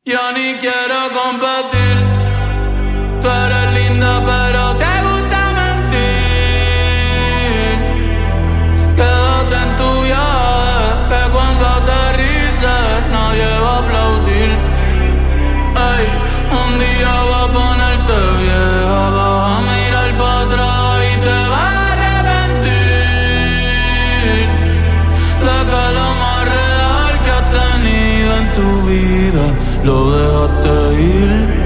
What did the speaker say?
Yo ni quiero competir. Tú eres linda pero te gusta mentir. Quédate en tu viaje, que cuando aterrices nadie va a aplaudir. Ey, un día va a ponerte vieja, vas a mirar para atrás y te vas a arrepentir de que lo más real que has tenido en tu vida lo dejaste ir.